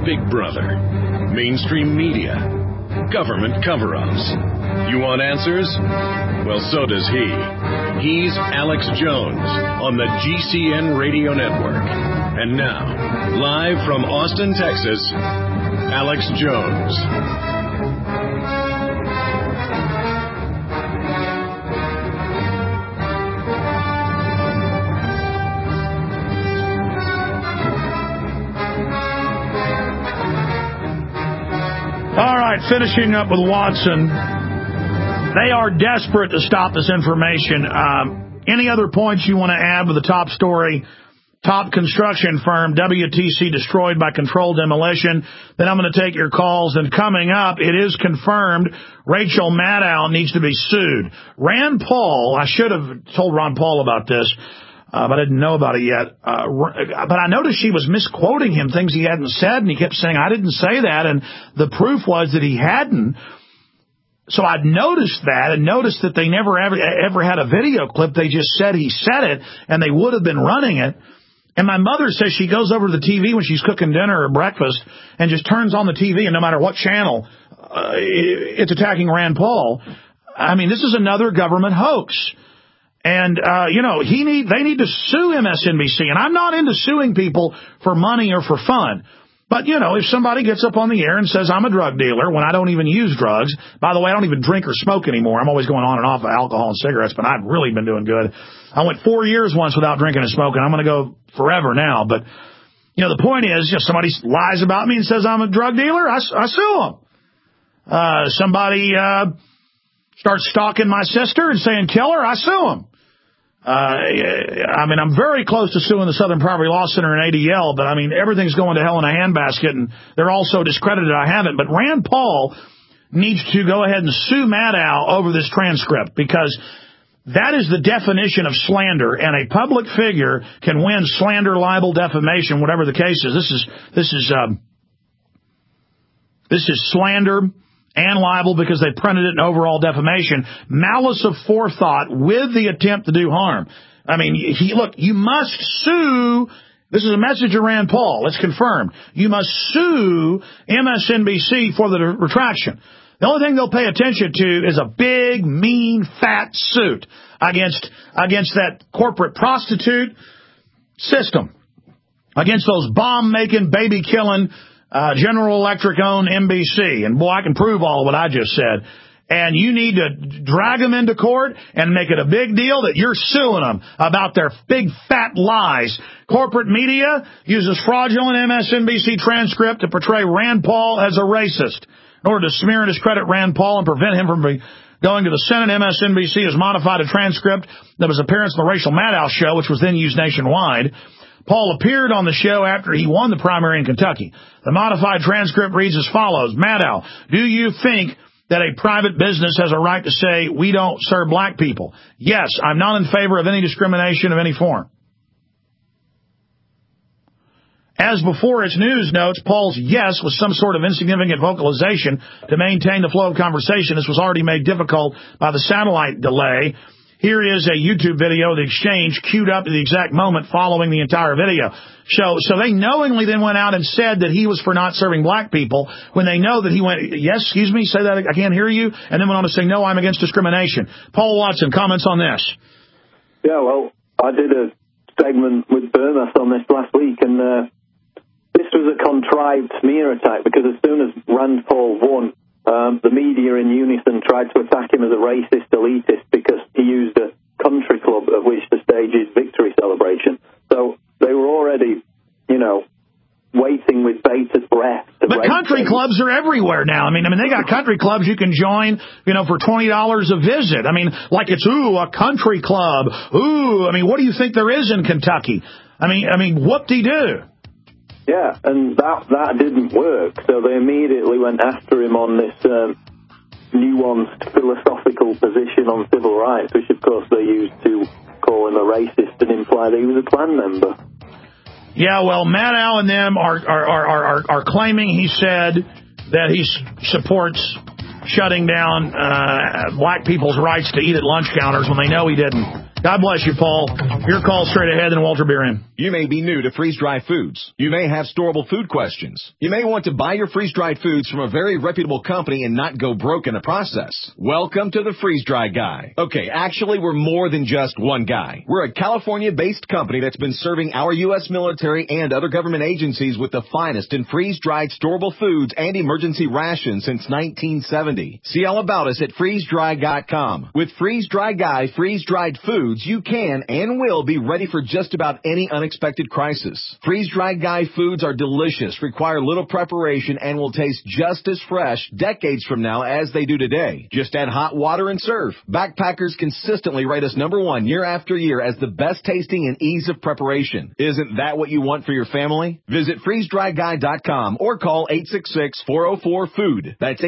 Big Brother, mainstream media, government cover-ups. You want answers? Well, so does he. He's Alex Jones on the GCN Radio Network. And now, live from Austin, Texas, Alex Jones. All right, finishing up with Watson. They are desperate to stop this information. Any other points you want to add with the top story? Top construction firm, WTC, destroyed by controlled demolition. Then I'm going to take your calls. And coming up, it is confirmed Rachel Maddow needs to be sued. Rand Paul, I should have told Ron Paul about this, but I didn't know about it yet. But I noticed she was misquoting him, things he hadn't said, and he kept saying, I didn't say that, and the proof was that he hadn't. So I'd noticed that, and noticed that they never ever had a video clip. They just said he said it, and they would have been running it. And my mother says she goes over to the TV when she's cooking dinner or breakfast and just turns on the TV, and no matter what channel, it's attacking Rand Paul. I mean, this is another government hoax. And, they need to sue MSNBC. And I'm not into suing people for money or for fun. But, if somebody gets up on the air and says I'm a drug dealer when I don't even use drugs, by the way, I don't even drink or smoke anymore. I'm always going on and off of alcohol and cigarettes, but I've really been doing good. I went 4 years once without drinking and smoking. I'm going to go forever now. But, the point is, somebody lies about me and says I'm a drug dealer, I sue them. Somebody starts stalking my sister and saying kill her, I sue them. I'm very close to suing the Southern Poverty Law Center and ADL, but everything's going to hell in a handbasket, and they're all so discredited I haven't. But Rand Paul needs to go ahead and sue Maddow over this transcript, because that is the definition of slander, and a public figure can win slander, libel, defamation, whatever the case is. This is slander and libel because they printed it in overall defamation, malice of forethought with the attempt to do harm. You must sue. This is a message of Rand Paul. It's confirmed. You must sue MSNBC for the retraction. The only thing they'll pay attention to is a big, mean, fat suit against that corporate prostitute system, against those bomb-making, baby-killing General Electric-owned NBC. And, boy, I can prove all of what I just said. And you need to drag them into court and make it a big deal that you're suing them about their big, fat lies. Corporate media uses fraudulent MSNBC transcript to portray Rand Paul as a racist. In order to smear and discredit Rand Paul and prevent him from going to the Senate, MSNBC has modified a transcript that was appearance on the Rachel Maddow show, which was then used nationwide. Paul appeared on the show after he won the primary in Kentucky. The modified transcript reads as follows. Maddow, do you think that a private business has a right to say we don't serve black people? Yes, I'm not in favor of any discrimination of any form. As before its news notes, Paul's yes was some sort of insignificant vocalization to maintain the flow of conversation. This was already made difficult by the satellite delay. Here is a YouTube video of the exchange queued up at the exact moment following the entire video. So they knowingly then went out and said that he was for not serving black people when they know that he went, yes, excuse me, say that, I can't hear you, and then went on to say, no, I'm against discrimination. Paul Watson, comments on this? Yeah, well, I did a segment with Burmas on this last week, and this was a contrived smear attack, because as soon as Rand Paul won, the media in unison tried to attack him as a racist elitist because he used a country club of which to stage his victory celebration. So they were already, waiting with bated breath. But country clubs are everywhere now. They got country clubs you can join, for $20 a visit. Like it's, a country club. What do you think there is in Kentucky? Whoop-de-doo. Yeah, and that didn't work, so they immediately went after him on this nuanced philosophical position on civil rights, which of course they used to call him a racist and imply that he was a Klan member. Yeah, well, Maddow and them are claiming he said that he supports shutting down black people's rights to eat at lunch counters when they know he didn't. God bless you, Paul. Your call straight ahead, and Walter Berian. You may be new to freeze-dried foods. You may have storable food questions. You may want to buy your freeze-dried foods from a very reputable company and not go broke in the process. Welcome to the Freeze-Dry Guy. Okay, actually, we're more than just one guy. We're a California-based company that's been serving our U.S. military and other government agencies with the finest in freeze-dried storable foods and emergency rations since 1970. See all about us at freezedry.com. With Freeze-Dry Guy freeze-dried foods, you can and will be ready for just about any unexpected crisis. Freeze-Dried Guy foods are delicious, require little preparation, and will taste just as fresh decades from now as they do today. Just add hot water and serve. Backpackers consistently rate us #1 year after year as the best tasting and ease of preparation. Isn't that what you want for your family? Visit freezedryguy.com or call 866-404-FOOD. That's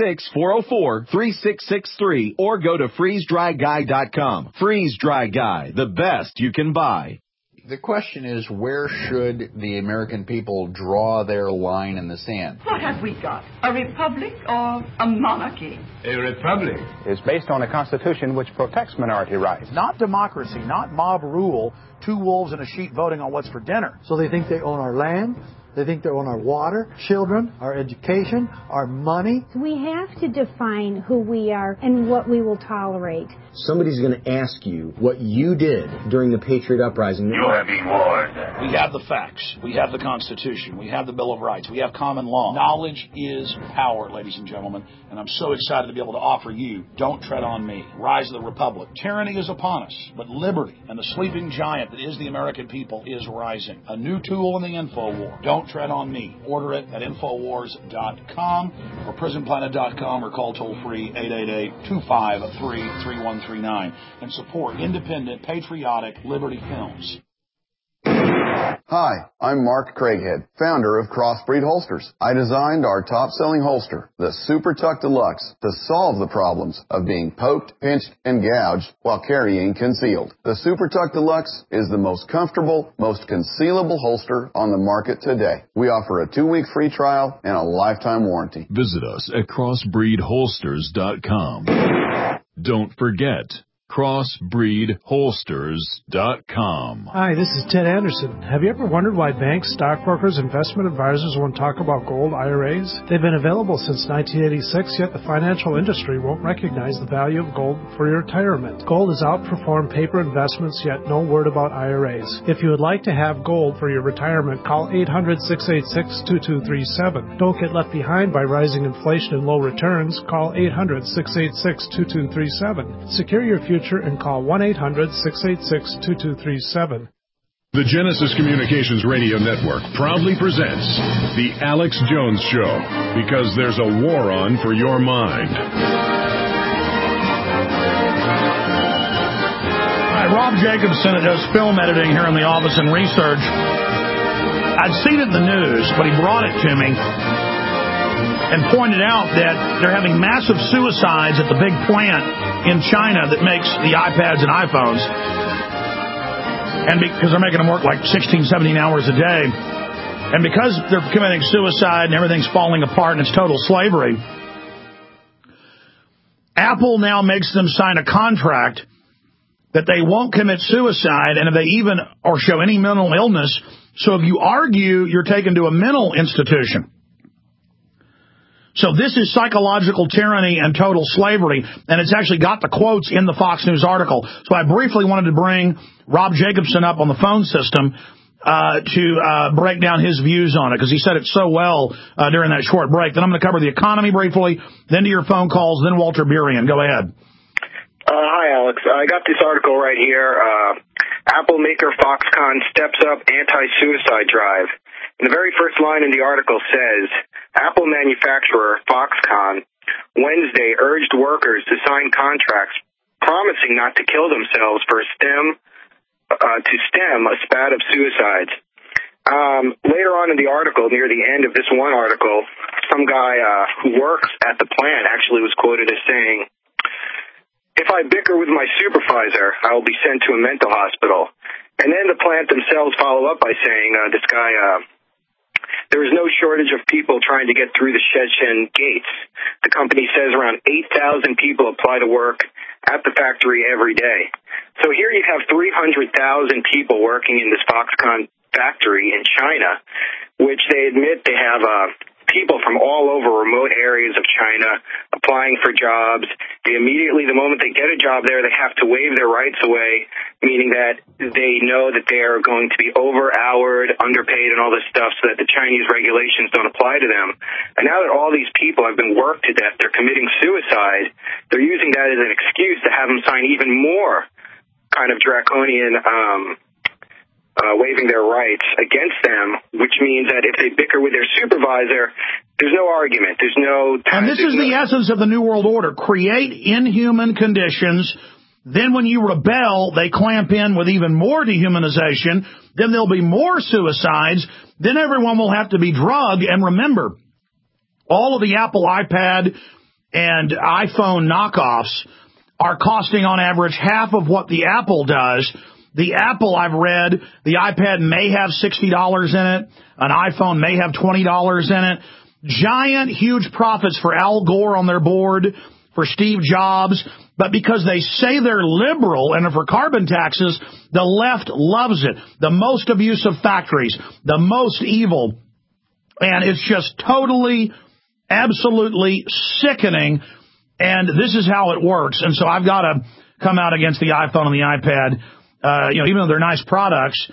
866-404-3663 or go to freezedryguy.com. Freeze-Dry Guy, the best you can buy. The question is, where should the American people draw their line in the sand? What have we got? A republic or a monarchy? A republic is based on a constitution which protects minority rights. Not democracy, not mob rule, 2 wolves and a sheep voting on what's for dinner. So they think they own our land. They think they own our water, children, our education, our money. We have to define who we are and what we will tolerate. Somebody's going to ask you what you did during the Patriot Uprising. You have been warned. We have the facts. We have the Constitution. We have the Bill of Rights. We have common law. Knowledge is power, ladies and gentlemen. And I'm so excited to be able to offer you Don't Tread on Me, Rise of the Republic. Tyranny is upon us, but liberty and the sleeping giant that is the American people is rising. A new tool in the info war. Don't Tread on Me. Order it at Infowars.com or PrisonPlanet.com or call toll-free 888-253-3139 and support independent, patriotic Liberty Films. Hi, I'm Mark Craighead, founder of Crossbreed Holsters. I designed our top-selling holster, the Super Tuck Deluxe, to solve the problems of being poked, pinched, and gouged while carrying concealed. The Super Tuck Deluxe is the most comfortable, most concealable holster on the market today. We offer a 2-week free trial and a lifetime warranty. Visit us at crossbreedholsters.com. Don't forget, crossbreedholsters.com. Hi, this is Ted Anderson. Have you ever wondered why banks, stockbrokers, investment advisors won't talk about gold IRAs? They've been available since 1986, yet the financial industry won't recognize the value of gold for your retirement. Gold has outperformed paper investments, yet no word about IRAs. If you would like to have gold for your retirement, call 800-686-2237. Don't get left behind by rising inflation and low returns. Call 800-686-2237. Secure your future and call 1-800-686-2237. The Genesis Communications Radio Network proudly presents The Alex Jones Show, because there's a war on for your mind. Hi, Rob Jacobson does film editing here in the office and research. I'd seen it in the news, but he brought it to me and pointed out that they're having massive suicides at the big plant in China that makes the iPads and iPhones. And because they're making them work like 16, 17 hours a day. And because they're committing suicide and everything's falling apart and it's total slavery, Apple now makes them sign a contract that they won't commit suicide and if they even or show any mental illness. So if you argue, you're taken to a mental institution. So this is psychological tyranny and total slavery, and it's actually got the quotes in the Fox News article. So I briefly wanted to bring Rob Jacobson up on the phone system to break down his views on it, because he said it so well during that short break. Then I'm going to cover the economy briefly, then to your phone calls, then Walter Berian. Go ahead. Hi, Alex. I got this article right here. Apple maker Foxconn steps up anti-suicide drive. And the very first line in the article says, Apple manufacturer Foxconn Wednesday urged workers to sign contracts promising not to kill themselves to stem a spat of suicides. Later on in the article, near the end of this one article, some guy who works at the plant actually was quoted as saying, if I bicker with my supervisor, I will be sent to a mental hospital. And then the plant themselves follow up by saying, this guy, there is no shortage of people trying to get through the Shenzhen gates. The company says around 8,000 people apply to work at the factory every day. So here you have 300,000 people working in this Foxconn factory in China, which they admit they have people from all over remote areas of China applying for jobs. They immediately, the moment they get a job there, they have to waive their rights away, meaning that they know that they are going to be over-houred, underpaid, and all this stuff so that the Chinese regulations don't apply to them. And now that all these people have been worked to death, they're committing suicide, they're using that as an excuse to have them sign even more kind of draconian waiving their rights against them, which means that if they bicker with their supervisor, there's no argument. There's no time. And this is the essence of the New World Order. Create inhuman conditions. Then when you rebel, they clamp in with even more dehumanization. Then there'll be more suicides. Then everyone will have to be drugged. And remember, all of the Apple iPad and iPhone knockoffs are costing on average half of what the Apple does. The Apple, I've read, the iPad may have $60 in it. An iPhone may have $20 in it. Giant, huge profits for Al Gore on their board, for Steve Jobs. But because they say they're liberal and for carbon taxes, the left loves it. The most abusive factories, the most evil. And it's just totally, absolutely sickening. And this is how it works. And so I've got to come out against the iPhone and the iPad. Even though they're nice products,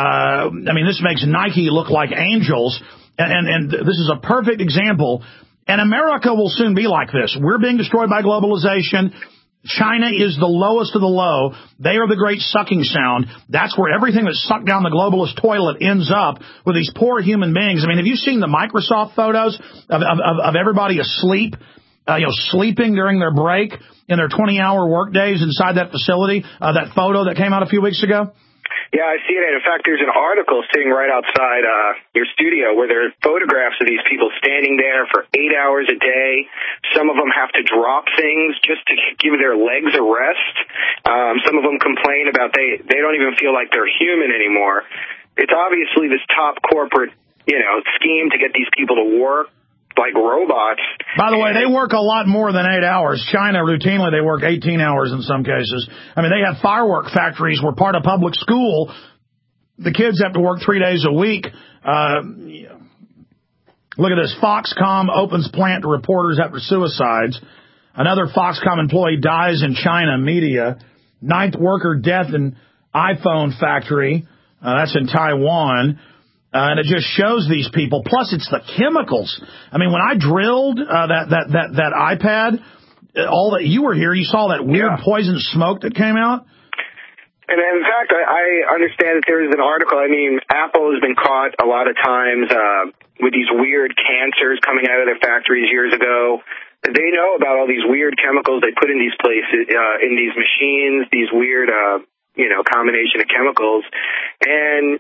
this makes Nike look like angels, and this is a perfect example. And America will soon be like this. We're being destroyed by globalization. China is the lowest of the low. They are the great sucking sound. That's where everything that's sucked down the globalist toilet ends up, with these poor human beings. Have you seen the Microsoft photos of everybody asleep? Sleeping during their break in their 20-hour work days inside that facility, that photo that came out a few weeks ago? Yeah, I see it. In fact, there's an article sitting right outside your studio where there are photographs of these people standing there for 8 hours a day. Some of them have to drop things just to give their legs a rest. Some of them complain about they don't even feel like they're human anymore. It's obviously this top corporate, scheme to get these people to work like robots. By the way, they work a lot more than 8 hours. China, routinely, they work 18 hours in some cases. They have firework factories where part of public school, the kids have to work 3 days a week. Look at this. Foxconn opens plant to reporters after suicides. Another Foxconn employee dies in China. Media. 9th worker death in iPhone factory. That's in Taiwan. And it just shows these people. Plus, it's the chemicals. When I drilled that iPad, all that you were here, you saw that weird poison smoke that came out. And in fact, I understand that there is an article. Apple has been caught a lot of times with these weird cancers coming out of their factories years ago. They know about all these weird chemicals they put in these places, in these machines, these weird, combination of chemicals. And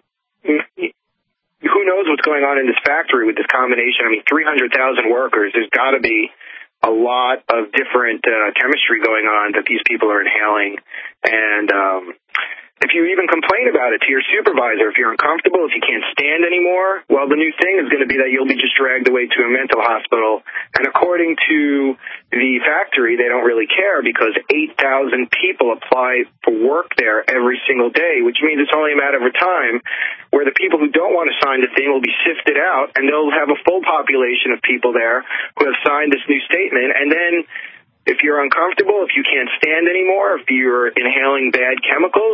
who knows what's going on in this factory with this combination? 300,000 workers. There's got to be a lot of different chemistry going on that these people are inhaling. And if you even complain about it to your supervisor, if you're uncomfortable, if you can't stand anymore, well, the new thing is going to be that you'll be just dragged away to a mental hospital. And according to the factory, they don't really care because 8,000 people apply for work there every single day, which means it's only a matter of time where the people who don't want to sign the thing will be sifted out, and they'll have a full population of people there who have signed this new statement. And then if you're uncomfortable, if you can't stand anymore, if you're inhaling bad chemicals,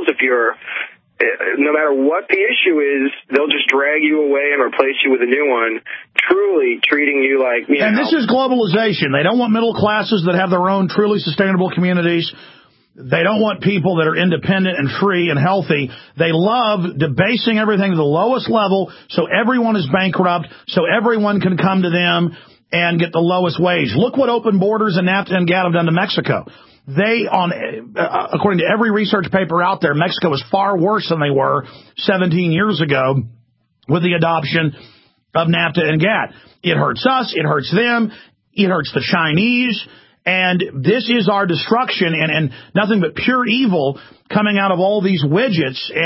no matter what the issue is, they'll just drag you away and replace you with a new one, truly treating you like, And this is globalization. They don't want middle classes that have their own truly sustainable communities. They don't want people that are independent and free and healthy. They love debasing everything to the lowest level so everyone is bankrupt, so everyone can come to them and get the lowest wage. Look what open borders and NAFTA and GATT have done to Mexico. According to every research paper out there, Mexico is far worse than they were 17 years ago with the adoption of NAFTA and GATT. It hurts us. It hurts them. It hurts the Chinese. And this is our destruction and nothing but pure evil coming out of all these widgets. And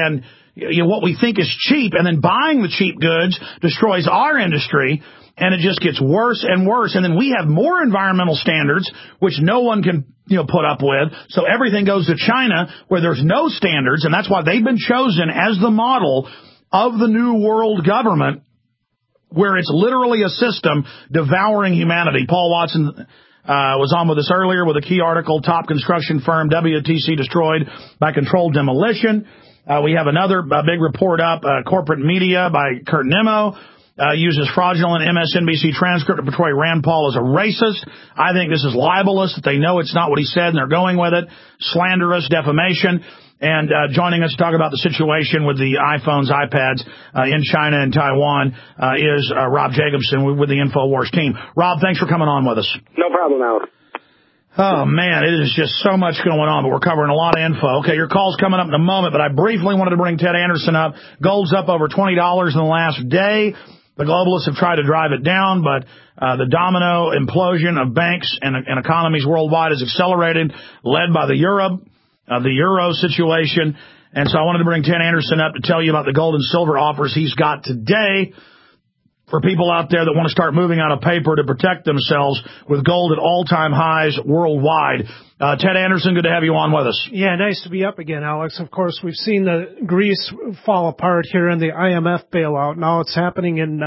what we think is cheap, and then buying the cheap goods destroys our industry, and it just gets worse and worse. And then we have more environmental standards, which no one can put up with. So everything goes to China, where there's no standards, and that's why they've been chosen as the model of the new world government, where it's literally a system devouring humanity. Paul Watson was on with us earlier with a key article, Top Construction Firm, WTC Destroyed by Controlled Demolition. We have another big report up, Corporate Media by Kurt Nimmo. Uses fraudulent MSNBC transcript to portray Rand Paul as a racist. I think this is libelous, that they know it's not what he said and they're going with it. Slanderous, defamation. And joining us to talk about the situation with the iPhones, iPads in China and Taiwan is Rob Jacobson with the InfoWars team. Rob, thanks for coming on with us. No problem, Alex. Oh, man, it is just so much going on, but we're covering a lot of info. Okay, your call's coming up in a moment, but I briefly wanted to bring Ted Anderson up. Gold's up over $20 in the last day. The globalists have tried to drive it down, but the domino implosion of banks and economies worldwide has accelerated, led by the euro situation. And so I wanted to bring Ted Anderson up to tell you about the gold and silver offers he's got today for people out there that want to start moving out of paper to protect themselves with gold at all-time highs worldwide. Ted Anderson, good to have you on with us. Yeah, nice to be up again, Alex. Of course, we've seen the Greece fall apart here in the IMF bailout. Now it's happening in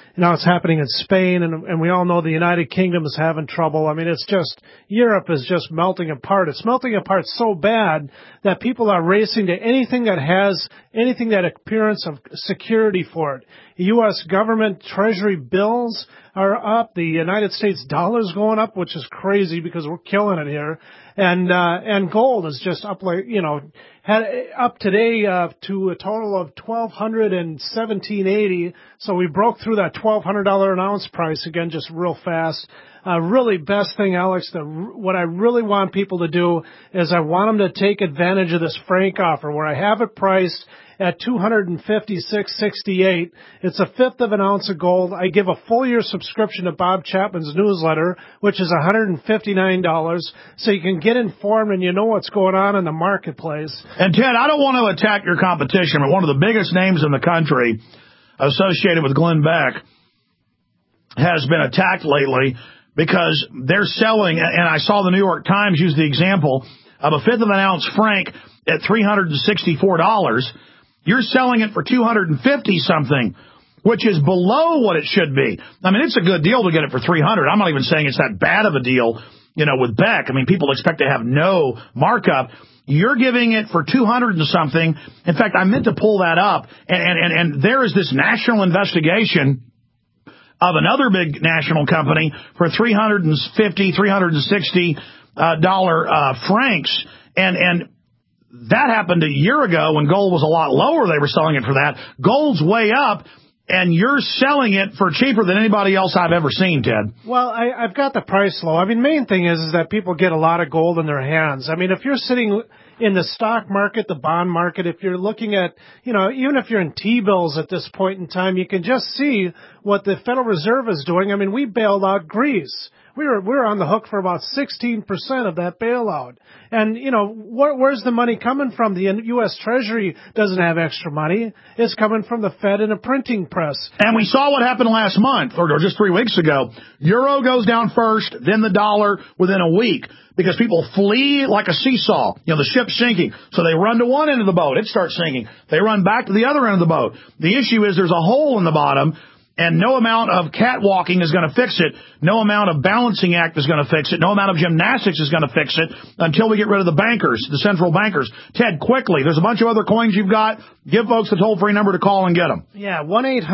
Spain, and we all know the United Kingdom is having trouble. I mean, it's just, Europe is just melting apart. It's melting apart so bad that people are racing to anything that appearance of security for it. U.S. government treasury bills are up. The United States dollar's going up, which is crazy because we're killing it here. And gold is just up up today to a total of $1,217.80. So we broke through that $1,200 an ounce price again, just real fast. Really best thing, Alex, what I really want people to do is I want them to take advantage of this Frank offer where I have it priced at $256.68. It's a fifth of an ounce of gold. I give a full year subscription to Bob Chapman's newsletter, which is $159, so you can get informed and you know what's going on in the marketplace. And Ted, I don't want to attack your competition, but one of the biggest names in the country associated with Glenn Beck has been attacked lately because they're selling, and I saw the New York Times use the example of a fifth of an ounce Frank at $364. You're selling it for $250-something, which is below what it should be. I mean, it's a good deal to get it for $300. I'm not even saying it's that bad of a deal, with Beck. I mean, people expect to have no markup. You're giving it for $200 and something. In fact, I meant to pull that up, and there is this national investigation of another big national company for $360 francs, and that happened a year ago when gold was a lot lower. They were selling it for that. Gold's way up, and you're selling it for cheaper than anybody else I've ever seen, Ted. Well, I've got the price low. I mean, main thing is that people get a lot of gold in their hands. I mean, if you're sitting in the stock market, the bond market, if you're looking at, even if you're in T-bills at this point in time, you can just see what the Federal Reserve is doing. I mean, we bailed out Greece. We're on the hook for about 16% of that bailout. And, where's the money coming from? The U.S. Treasury doesn't have extra money. It's coming from the Fed and a printing press. And we saw what happened last month, or just 3 weeks ago. Euro goes down first, then the dollar within a week, because people flee like a seesaw. The ship's sinking. So they run to one end of the boat. It starts sinking. They run back to the other end of the boat. The issue is there's a hole in the bottom, and no amount of catwalking is going to fix it. No amount of balancing act is going to fix it. No amount of gymnastics is going to fix it until we get rid of the bankers, the central bankers. Ted, quickly, there's a bunch of other coins you've got. Give folks the toll-free number to call and get them. Yeah,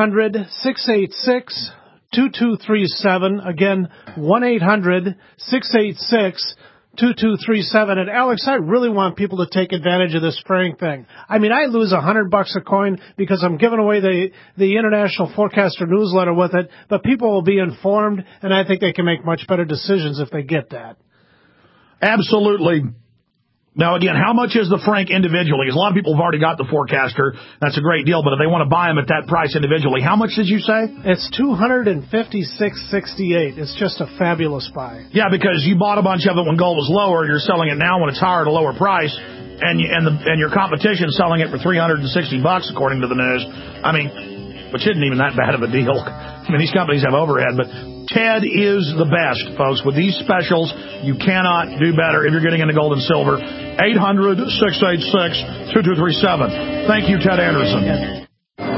1-800-686-2237. Again, 1-800-686-2237. And Alex, I really want people to take advantage of this Frank thing. I mean, I lose $100 a coin because I'm giving away the International Forecaster newsletter with it, but people will be informed, and I think they can make much better decisions if they get that. Absolutely. Now, again, how much is the Frank individually? Because a lot of people have already got the Forecaster. That's a great deal, but if they want to buy them at that price individually, how much did you say? It's $256.68. It's just a fabulous buy. Yeah, because you bought a bunch of it when gold was lower. You're selling it now when it's higher at a lower price. and your competition selling it for $360 according to the news. I mean, which isn't even that bad of a deal. I mean, these companies have overhead, but Ted is the best, folks. With these specials, you cannot do better if you're getting into gold and silver. 800-686-2237. Thank you, Ted Anderson.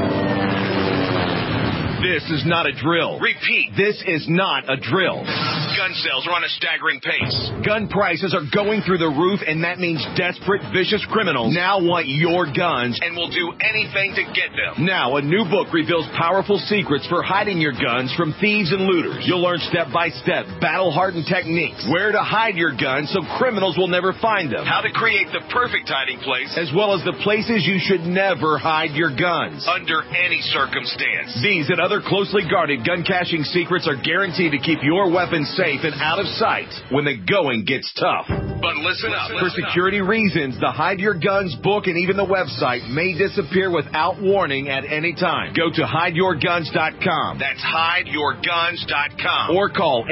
This is not a drill. Repeat, this is not a drill. Gun sales are on a staggering pace. Gun prices are going through the roof, and that means desperate, vicious criminals now want your guns and will do anything to get them. Now, a new book reveals powerful secrets for hiding your guns from thieves and looters. You'll learn step-by-step, battle-hardened techniques, where to hide your guns so criminals will never find them, how to create the perfect hiding place, as well as the places you should never hide your guns, under any circumstance. These and other closely guarded gun caching secrets are guaranteed to keep your weapons safe and out of sight when the going gets tough. But listen up. For security reasons, the Hide Your Guns book and even the website may disappear without warning at any time. Go to hideyourguns.com. That's hideyourguns.com. Or call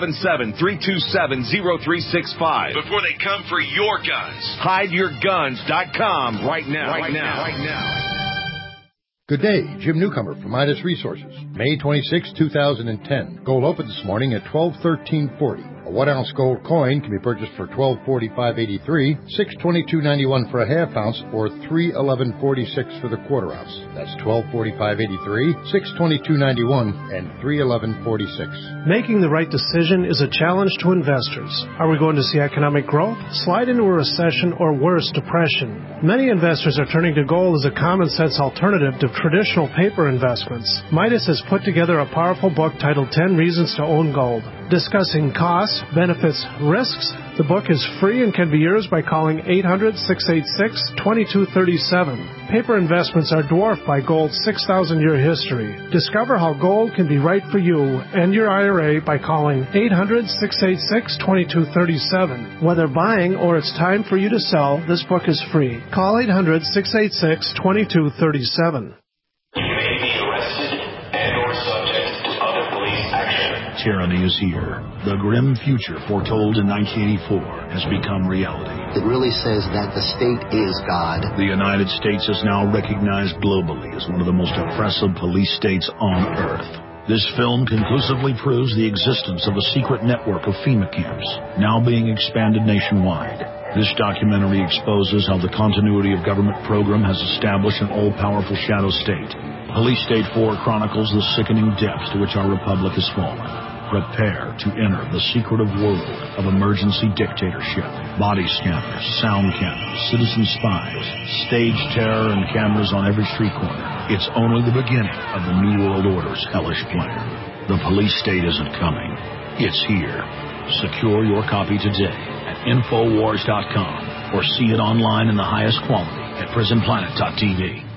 877-327-0365 before they come for your guns. Hideyourguns.com right now. Right now. Good day, Jim Newcomer from Midas Resources. May 26, 2010. Gold opened this morning at $12.1340. A 1-ounce gold coin can be purchased for $12.4583, $622.91 for a half ounce, or $311.46 for the quarter ounce. That's $12.4583, $622.91, and $311.46. Making the right decision is a challenge to investors. Are we going to see economic growth, slide into a recession, or worse, depression? Many investors are turning to gold as a common sense alternative to traditional paper investments. Midas has put together a powerful book titled 10 Reasons to Own Gold, discussing costs, benefits, risks. The book is free and can be yours by calling 800-686-2237. Paper investments are dwarfed by gold's 6,000-year history. Discover how gold can be right for you and your IRA by calling 800-686-2237. Whether buying or it's time for you to sell, this book is free. Call 800-686-2237. Tyranny is here. The grim future foretold in 1984 has become reality. It really says that the state is God. The United States is now recognized globally as one of the most oppressive police states on Earth. This film conclusively proves the existence of a secret network of FEMA camps, now being expanded nationwide. This documentary exposes how the continuity of government program has established an all-powerful shadow state. Police State 4 chronicles the sickening depths to which our republic has fallen. Prepare to enter the secretive world of emergency dictatorship. Body scanners, sound cameras, citizen spies, stage terror, and cameras on every street corner. It's only the beginning of the New World Order's hellish plan. The police state isn't coming. It's here. Secure your copy today at Infowars.com or see it online in the highest quality at PrisonPlanet.tv.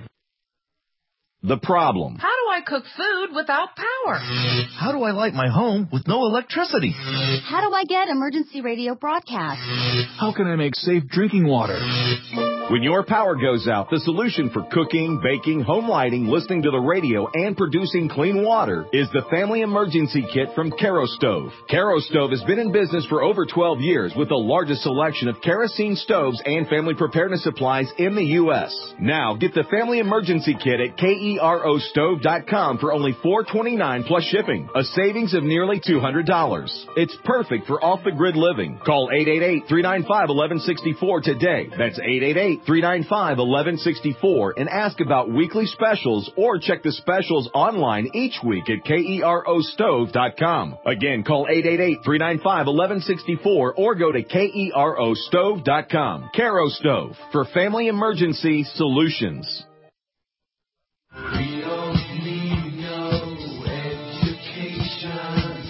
The problem. How do I cook food without power? How do I light my home with no electricity? How do I get emergency radio broadcast? How can I make safe drinking water? When your power goes out, the solution for cooking, baking, home lighting, listening to the radio, and producing clean water is the Family Emergency Kit from Kerastove. Kerastove has been in business for over 12 years with the largest selection of kerosene stoves and family preparedness supplies in the U.S. Now, get the Family Emergency Kit at KEROstove.com for only $4.29 plus shipping, a savings of nearly $200. It's perfect for off-the-grid living. Call 888-395-1164 today. That's 888-395-1164 and ask about weekly specials or check the specials online each week at KEROstove.com. Again, call 888-395-1164 or go to KEROstove.com. Kerastove for family emergency solutions. We don't need no education.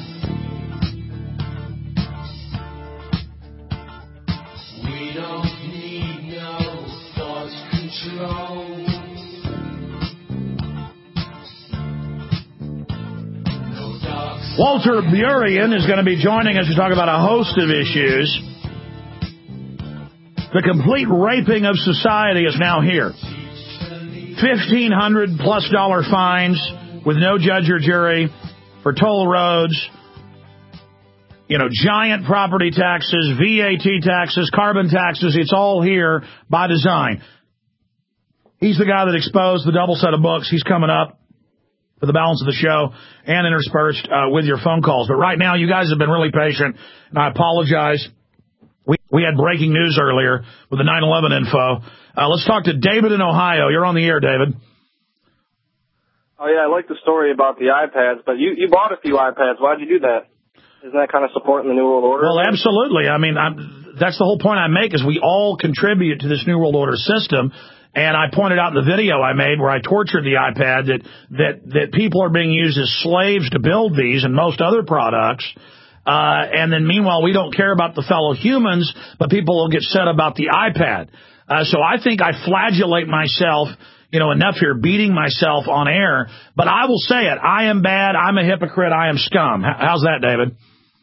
We don't need no thought control. No dark. Walter Burien is going to be joining us to talk about a host of issues. The complete raping of society is now here. $1,500+ fines with no judge or jury for toll roads, giant property taxes, VAT taxes, carbon taxes. It's all here by design. He's the guy that exposed the double set of books. He's coming up for the balance of the show and interspersed with your phone calls. But right now, you guys have been really patient, and I apologize. We had breaking news earlier with the 9/11 info. Let's talk to David in Ohio. You're on the air, David. Oh, yeah, I like the story about the iPads, but you bought a few iPads. Why'd you do that? Isn't that kind of supporting the New World Order? Well, absolutely. I mean, that's the whole point I make, is we all contribute to this New World Order system. And I pointed out in the video I made where I tortured the iPad that people are being used as slaves to build these and most other products. And then meanwhile, we don't care about the fellow humans, but people will get set about the iPad. So I think I flagellate myself, enough here, beating myself on air. But I will say it. I am bad. I'm a hypocrite. I am scum. How's that, David?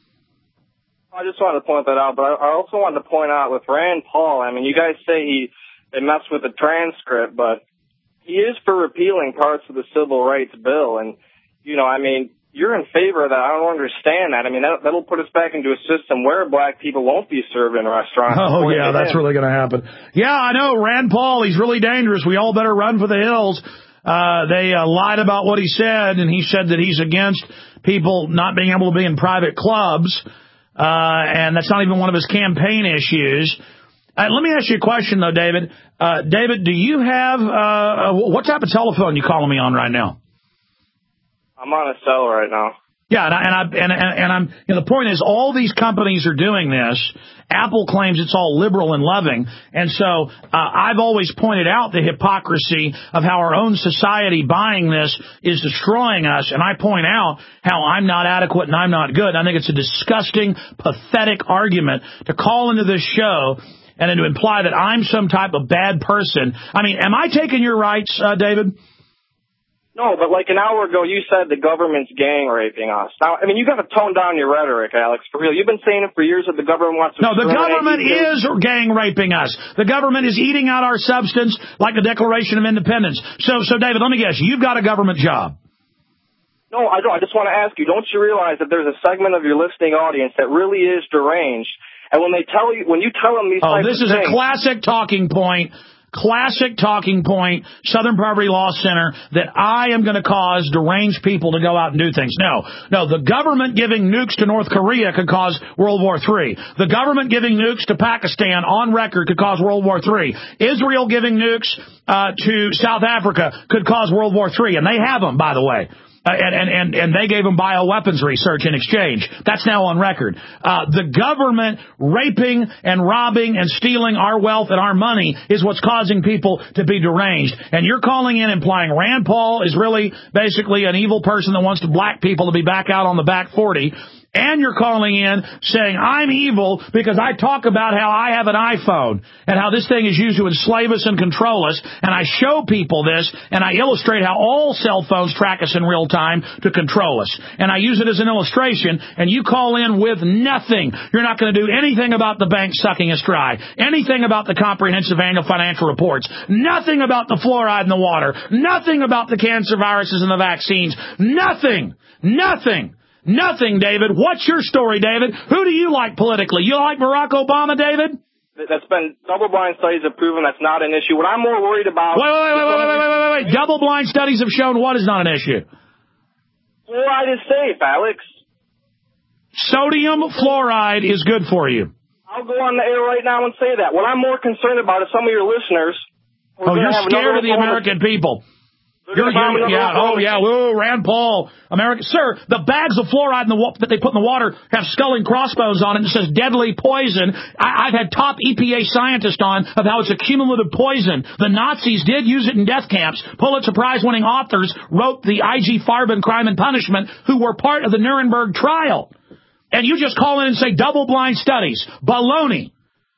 I just wanted to point that out, but I also wanted to point out with Rand Paul, I mean, you guys say they messed with the transcript, but he is for repealing parts of the Civil Rights Bill. And, you're in favor of that. I don't understand that. I mean, that'll put us back into a system where black people won't be served in restaurants. Oh, yeah, that's really going to happen. Yeah, I know. Rand Paul, he's really dangerous. We all better run for the hills. They lied about what he said, and he said that he's against people not being able to be in private clubs, and that's not even one of his campaign issues. Let me ask you a question, though, David. David, do you have what type of telephone you calling me on right now? I'm on a cell right now. Yeah, and I'm the point is, all these companies are doing this. Apple claims it's all liberal and loving, and so I've always pointed out the hypocrisy of how our own society buying this is destroying us, and I point out how I'm not adequate and I'm not good. I think it's a disgusting, pathetic argument to call into this show and then to imply that I'm some type of bad person. I mean, am I taking your rights, David? No, but like an hour ago, you said the government's gang raping us. Now, I mean, you got to tone down your rhetoric, Alex, for real. You've been saying it for years that the government wants to... No, the government is gang raping us. The government is eating out our substance like the Declaration of Independence. So David, let me guess, you've got a government job. No, I don't. I just want to ask you, don't you realize that there's a segment of your listening audience that really is deranged? And when you tell them these types of things... this is a classic talking point. Southern Poverty Law Center, that I am going to cause deranged people to go out and do things. No, the government giving nukes to North Korea could cause World War III. The government giving nukes to Pakistan on record could cause World War III. Israel giving nukes to South Africa could cause World War III, and they have them, by the way. And they gave them bioweapons research in exchange. That's now on record. The government raping and robbing and stealing our wealth and our money is what's causing people to be deranged. And you're calling in implying Rand Paul is really basically an evil person that wants black people to be back out on the back 40. And you're calling in saying I'm evil because I talk about how I have an iPhone and how this thing is used to enslave us and control us. And I show people this, and I illustrate how all cell phones track us in real time to control us. And I use it as an illustration, and you call in with nothing. You're not going to do anything about the bank sucking us dry, anything about the comprehensive annual financial reports, nothing about the fluoride in the water, nothing about the cancer viruses and the vaccines, nothing. Nothing, David. What's your story, David? Who do you like politically? You like Barack Obama, David? That's been double-blind studies have proven that's not an issue. What I'm more worried about... Wait. Double-blind studies have shown what is not an issue? Fluoride is safe, Alex. Sodium fluoride is good for you. I'll go on the air right now and say that. What I'm more concerned about is some of your listeners... you're scared of the American people. Rand Paul, America. Sir, the bags of fluoride that they put in the water have skull and crossbones on it and it says deadly poison. I've had top EPA scientists on of how it's a cumulative poison. The Nazis did use it in death camps. Pulitzer Prize-winning authors wrote the I.G. Farben Crime and Punishment, who were part of the Nuremberg trial. And you just call in and say double-blind studies. Baloney.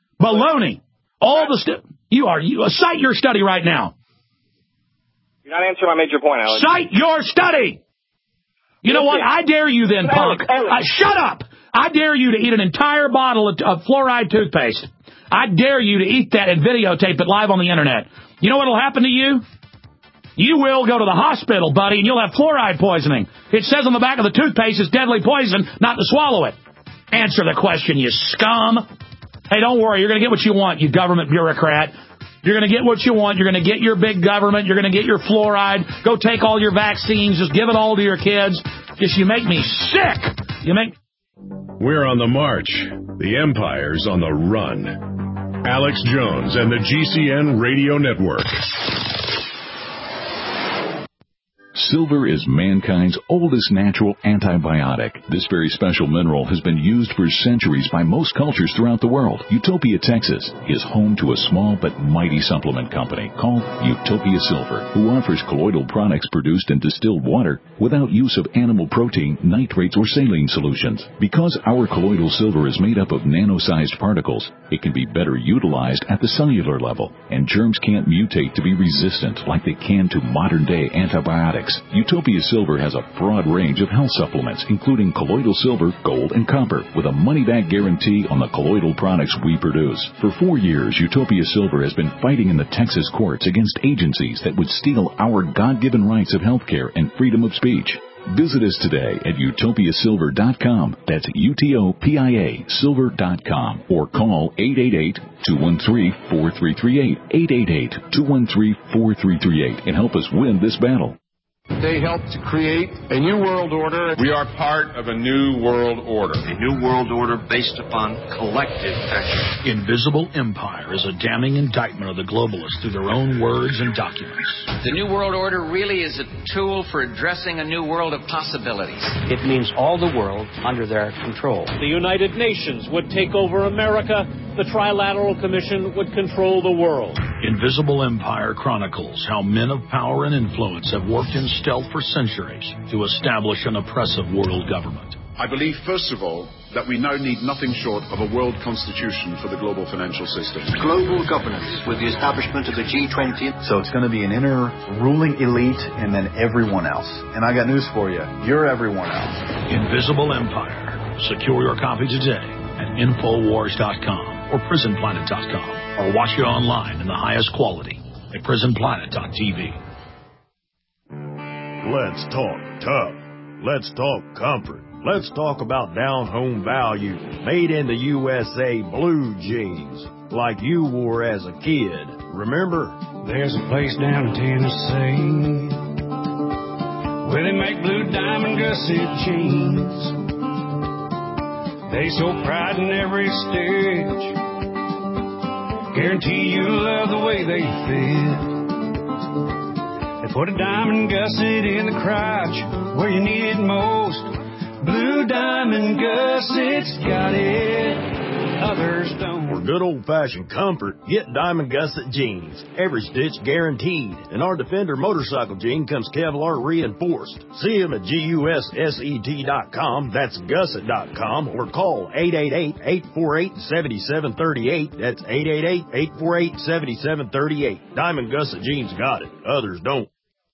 Cite your study right now. You're not answering my major point, Alex. Cite your study! You know what? I dare you then, punk. Shut up! I dare you to eat an entire bottle of fluoride toothpaste. I dare you to eat that and videotape it live on the internet. You know what will happen to you? You will go to the hospital, buddy, and you'll have fluoride poisoning. It says on the back of the toothpaste it's deadly poison, not to swallow it. Answer the question, you scum. Hey, don't worry. You're going to get what you want, you government bureaucrat. You're going to get what you want. You're going to get your big government. You're going to get your fluoride. Go take all your vaccines. Just give it all to your kids. Just you make me sick. We're on the march. The empire's on the run. Alex Jones and the GCN Radio Network. Silver is mankind's oldest natural antibiotic. This very special mineral has been used for centuries by most cultures throughout the world. Utopia, Texas is home to a small but mighty supplement company called Utopia Silver, who offers colloidal products produced in distilled water without use of animal protein, nitrates, or saline solutions. Because our colloidal silver is made up of nano-sized particles, it can be better utilized at the cellular level, and germs can't mutate to be resistant like they can to modern-day antibiotics. Utopia Silver has a broad range of health supplements, including colloidal silver, gold, and copper, with a money-back guarantee on the colloidal products we produce. For 4 years, Utopia Silver has been fighting in the Texas courts against agencies that would steal our God-given rights of health care and freedom of speech. Visit us today at utopiasilver.com. That's UTOPIA silver.com, or call 888-213-4338, 888-213-4338, and help us win this battle. They helped to create a new world order. We are part of a new world order. A new world order based upon collective action. Invisible Empire is a damning indictment of the globalists through their own words and documents. The new world order really is a tool for addressing a new world of possibilities. It means all the world under their control. The United Nations would take over America. The Trilateral Commission would control the world. Invisible Empire chronicles how men of power and influence have worked in stealth for centuries to establish an oppressive world government. I believe, first of all, that we now need nothing short of a world constitution for the global financial system. Global governance with the establishment of the G20. So it's going to be an inner ruling elite and then everyone else. And I got news for you. You're everyone else. Invisible Empire. Secure your copy today at Infowars.com or PrisonPlanet.com, or watch it online in the highest quality at PrisonPlanet.tv. Let's talk tough. Let's talk comfort. Let's talk about down-home value, made in the USA blue jeans, like you wore as a kid. Remember? There's a place down in Tennessee where they make blue diamond gusset jeans. They show pride in every stitch, guarantee you'll love the way they fit. They put a diamond gusset in the crotch where you need it most. Blue Diamond Gussets got it, others don't. For good old-fashioned comfort, get Diamond Gusset jeans. Every stitch guaranteed. And our Defender motorcycle jean comes Kevlar reinforced. See them at GUSSET.com, that's gusset.com, or call 888-848-7738. That's 888-848-7738. Diamond Gusset jeans got it, others don't.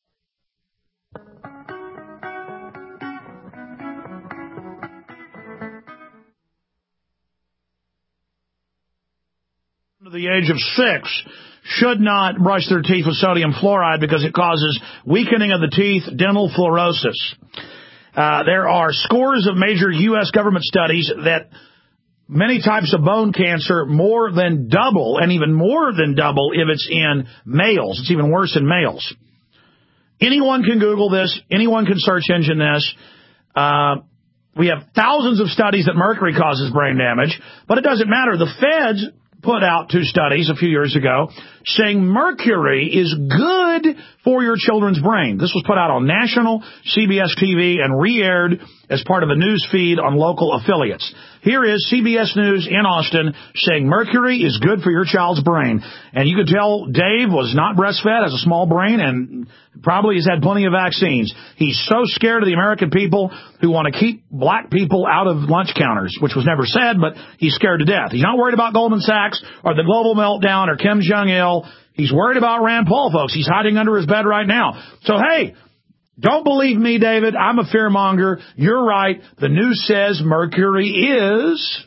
The age of 6 should not brush their teeth with sodium fluoride because it causes weakening of the teeth, dental fluorosis. There are scores of major U.S. government studies that many types of bone cancer more than double, and even more than double if it's in males. It's even worse in males. Anyone can Google this. Anyone can search engine this. We have thousands of studies that mercury causes brain damage, but it doesn't matter. The feds put out 2 studies a few years ago saying mercury is good for your children's brain. This was put out on national CBS TV and re-aired as part of a news feed on local affiliates. Here is CBS News in Austin saying mercury is good for your child's brain. And you could tell Dave was not breastfed, has a small brain, and probably has had plenty of vaccines. He's so scared of the American people who want to keep black people out of lunch counters, which was never said, but he's scared to death. He's not worried about Goldman Sachs or the global meltdown or Kim Jong-il. He's worried about Rand Paul, folks. He's hiding under his bed right now. So, hey, don't believe me, David. I'm a fearmonger. You're right. The news says mercury is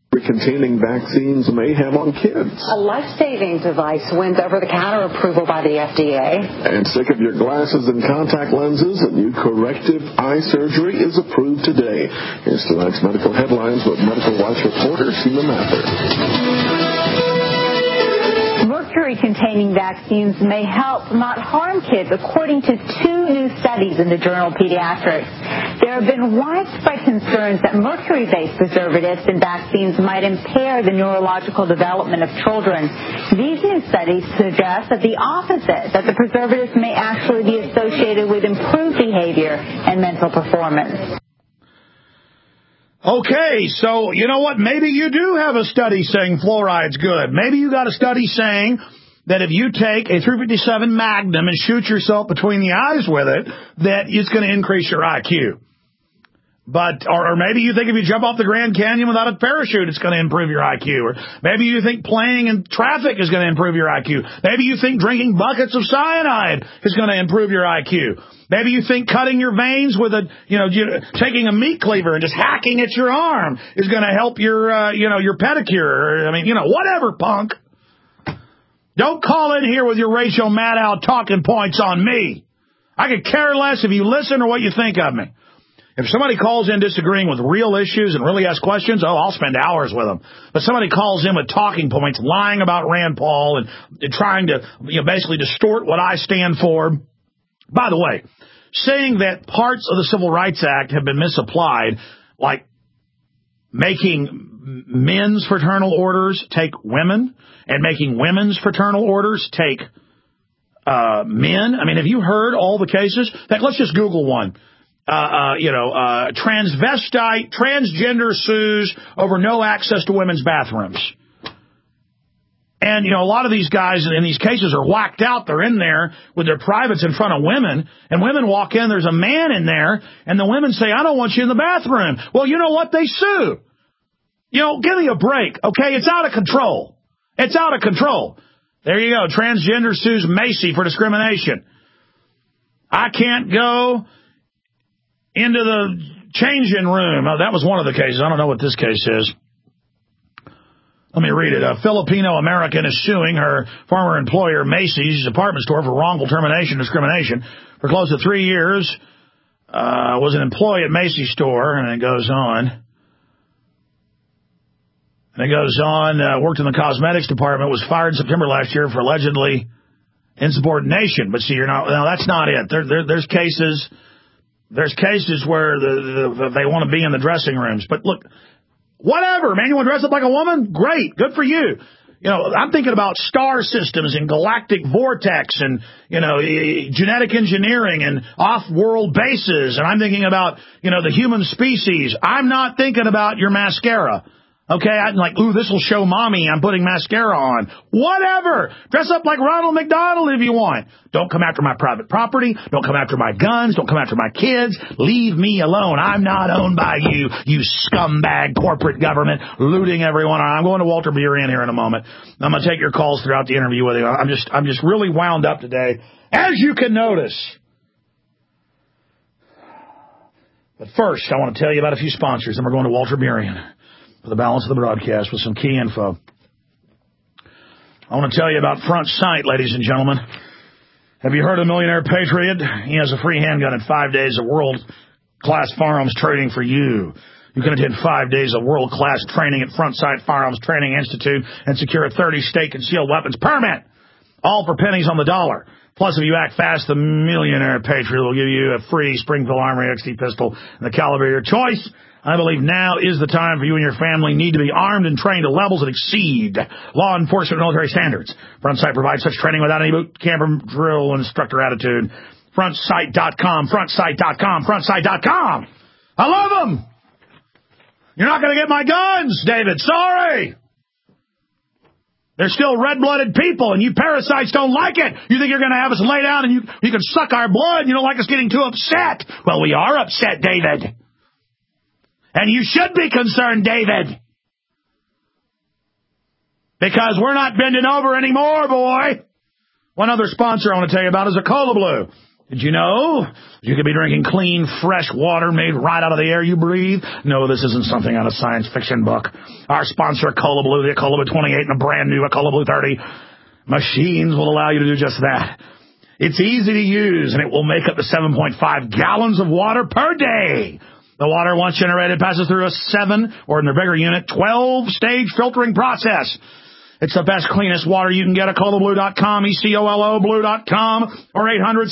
containing vaccines may have on kids. A life-saving device wins over-the-counter approval by the FDA. And sick of your glasses and contact lenses? A new corrective eye surgery is approved today. Here's tonight's medical headlines with Medical Watch reporter Sheila Mather. Mercury-containing vaccines may help, not harm kids, according to 2 new studies in the journal Pediatrics. There have been widespread concerns that mercury-based preservatives in vaccines might impair the neurological development of children. These new studies suggest that the opposite, that the preservatives may actually be associated with improved behavior and mental performance. Okay, so you know what? Maybe you do have a study saying fluoride's good. Maybe you got a study saying that if you take a 357 Magnum and shoot yourself between the eyes with it, that it's going to increase your IQ. But, or maybe you think if you jump off the Grand Canyon without a parachute, it's going to improve your IQ. Or maybe you think playing in traffic is going to improve your IQ. Maybe you think drinking buckets of cyanide is going to improve your IQ. Maybe you think cutting your veins with taking a meat cleaver and just hacking at your arm is going to help your, your pedicure. Whatever, punk. Don't call in here with your Rachel Maddow talking points on me. I could care less if you listen or what you think of me. If somebody calls in disagreeing with real issues and really asks questions, I'll spend hours with them. But somebody calls in with talking points, lying about Rand Paul and trying to basically distort what I stand for. By the way, saying that parts of the Civil Rights Act have been misapplied, like making men's fraternal orders take women and making women's fraternal orders take men. I mean, have you heard all the cases? In fact, let's just Google one. Transgender sues over no access to women's bathrooms. And, a lot of these guys in these cases are whacked out. They're in there with their privates in front of women. And women walk in, there's a man in there, and the women say, I don't want you in the bathroom. Well, you know what? They sue. Give me a break, okay? It's out of control. It's out of control. There you go. Transgender sues Macy for discrimination. I can't go into the changing room. Oh, that was one of the cases. I don't know what this case is. Let me read it. A Filipino-American is suing her former employer, Macy's department store, for wrongful termination discrimination. For close to 3 years, was an employee at Macy's store, and it goes on. Worked in the cosmetics department, was fired in September last year for allegedly insubordination. But see, that's not it. There's cases where they want to be in the dressing rooms. But look, whatever, man, you want to dress up like a woman? Great, good for you. I'm thinking about star systems and galactic vortex and, genetic engineering and off-world bases. And I'm thinking about, the human species. I'm not thinking about your mascara. Okay, I'm like, ooh, this will show mommy I'm putting mascara on. Whatever. Dress up like Ronald McDonald if you want. Don't come after my private property. Don't come after my guns. Don't come after my kids. Leave me alone. I'm not owned by you, you scumbag corporate government looting everyone. I'm going to Walter Burien here in a moment. I'm going to take your calls throughout the interview with you. I'm just really wound up today, as you can notice. But first, I want to tell you about a few sponsors, and we're going to Walter Burien for the balance of the broadcast with some key info. I want to tell you about Front Sight, ladies and gentlemen. Have you heard of Millionaire Patriot? He has a free handgun and 5 days of world-class firearms training for you. You can attend 5 days of world-class training at Front Sight Firearms Training Institute and secure a 30-state concealed weapons permit, all for pennies on the dollar. Plus, if you act fast, the Millionaire Patriot will give you a free Springfield Armory XT pistol and the caliber of your choice. I believe now is the time for you and your family need to be armed and trained to levels that exceed law enforcement military standards. Front Sight provides such training without any boot camp or drill instructor attitude. FrontSight.com, FrontSight.com, FrontSight.com. I love them. You're not going to get my guns, David. Sorry. They're still red-blooded people, and you parasites don't like it. You think you're going to have us lay down and you can suck our blood, and you don't like us getting too upset. Well, we are upset, David. And you should be concerned, David. Because we're not bending over anymore, boy. One other sponsor I want to tell you about is a Cola Blue. Did you know you could be drinking clean, fresh water made right out of the air you breathe? No, this isn't something out of a science fiction book. Our sponsor, Cola Blue, the Cola Blue 28 and a brand new Cola Blue 30. Machines will allow you to do just that. It's easy to use, and it will make up to 7.5 gallons of water per day. The water, once generated, passes through a 7, or in their bigger unit, 12-stage filtering process. It's the best, cleanest water you can get at colablue.com, ECOLO blue.com, or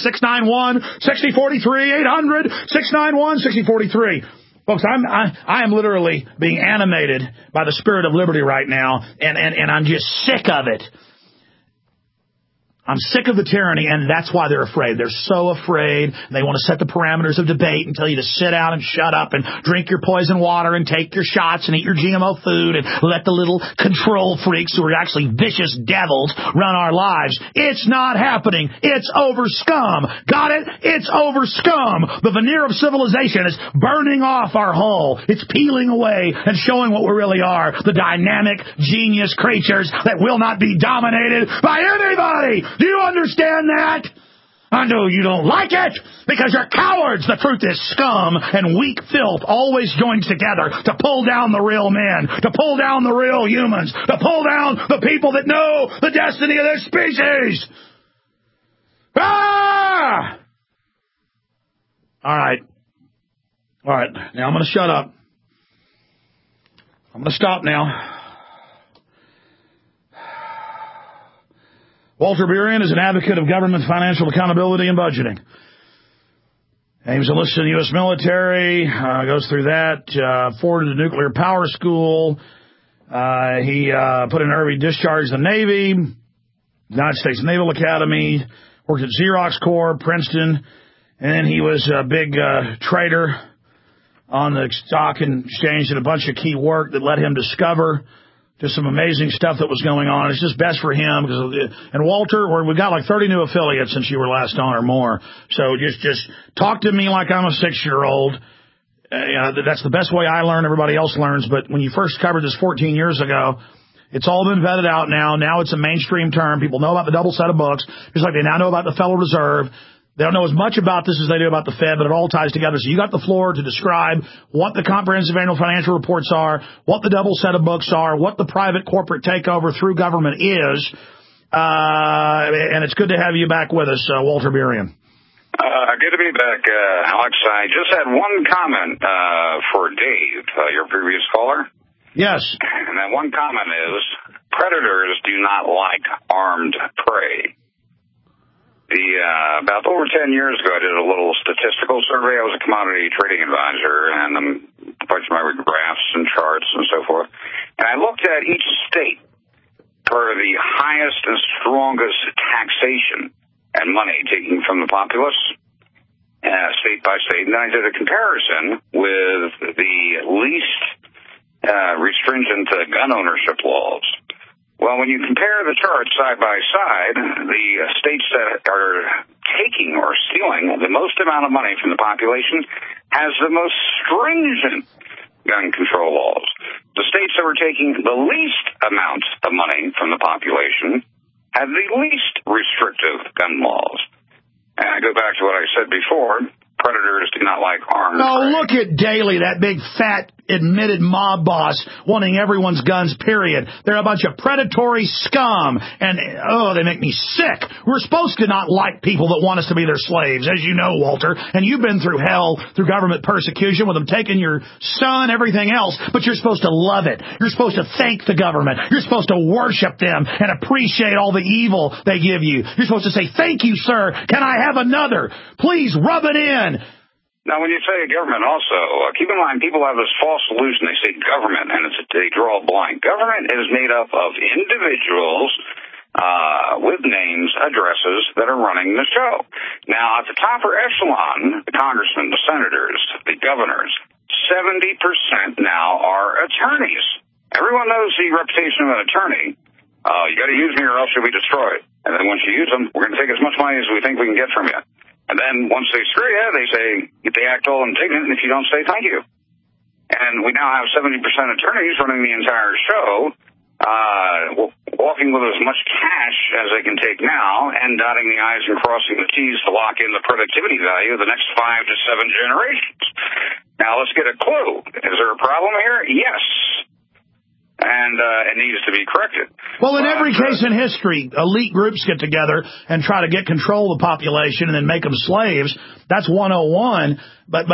800-691-6043, 800-691-6043. Folks, I am literally being animated by the spirit of liberty right now, and I'm just sick of it. I'm sick of the tyranny, and that's why they're afraid. They're so afraid. They want to set the parameters of debate and tell you to sit down and shut up and drink your poison water and take your shots and eat your GMO food and let the little control freaks who are actually vicious devils run our lives. It's not happening. It's over, scum. Got it? It's over, scum. The veneer of civilization is burning off our hull. It's peeling away and showing what we really are, the dynamic, genius creatures that will not be dominated by anybody. Do you understand that? I know you don't like it because you're cowards. The truth is scum and weak filth always joins together to pull down the real men, to pull down the real humans, to pull down the people that know the destiny of their species. Ah! All right. Now I'm going to shut up. I'm going to stop now. Walter Burien is an advocate of government financial accountability and budgeting. Aims enlisted in the U.S. military, goes through that, forwarded to nuclear power school. He put in early discharge in the Navy, United States Naval Academy, worked at Xerox Corp, Princeton, and then he was a big trader on the stock and exchange, did a bunch of key work that let him discover just some amazing stuff that was going on. It's just best for him. And Walter, we've got like 30 new affiliates since you were last on or more. So just talk to me like I'm a 6-year-old. That's the best way I learn. Everybody else learns. But when you first covered this 14 years ago, it's all been vetted out now. Now it's a mainstream term. People know about the double set of books, just like they now know about the Federal Reserve. They don't know as much about this as they do about the Fed, but it all ties together. So you got the floor to describe what the comprehensive annual financial reports are, what the double set of books are, what the private corporate takeover through government is. And it's good to have you back with us, Walter Burien. Good to be back, Alex. I just had one comment for Dave, your previous caller. Yes. And that one comment is, predators do not like armed prey. About over 10 years ago, I did a little statistical survey. I was a commodity trading advisor, and a bunch of my graphs and charts and so forth. And I looked at each state for the highest and strongest taxation and money taken from the populace, state by state. And then I did a comparison with the least restringent gun ownership laws. Well, when you compare the charts side by side, the states that are taking or stealing the most amount of money from the population has the most stringent gun control laws. The states that were taking the least amount of money from the population had the least restrictive gun laws. And I go back to what I said before. Predators do not like armed prey. Look at Daley, that big, fat, admitted mob boss wanting everyone's guns, period. They're a bunch of predatory scum, and, they make me sick. We're supposed to not like people that want us to be their slaves, as you know, Walter, and you've been through hell through government persecution with them taking your son, everything else, but you're supposed to love it. You're supposed to thank the government. You're supposed to worship them and appreciate all the evil they give you. You're supposed to say, thank you, sir. Can I have another? Please rub it in. Now, when you say government also, keep in mind people have this false illusion. They say government, and they draw a blank. Government is made up of individuals with names, addresses that are running the show. Now, at the top echelon, the congressmen, the senators, the governors, 70% now are attorneys. Everyone knows the reputation of an attorney. You got to use me or else you'll be destroyed. And then once you use them, we're going to take as much money as we think we can get from you. And then once they screw you, they act all indignant if you don't say thank you. And we now have 70% attorneys running the entire show. walking with as much cash as they can take now and dotting the I's and crossing the T's to lock in the productivity value of the next 5 to 7 generations. Now, let's get a clue. Is there a problem here? Yes. And it needs to be corrected. Well, in every case in history, elite groups get together and try to get control of the population and then make them slaves. That's 101. But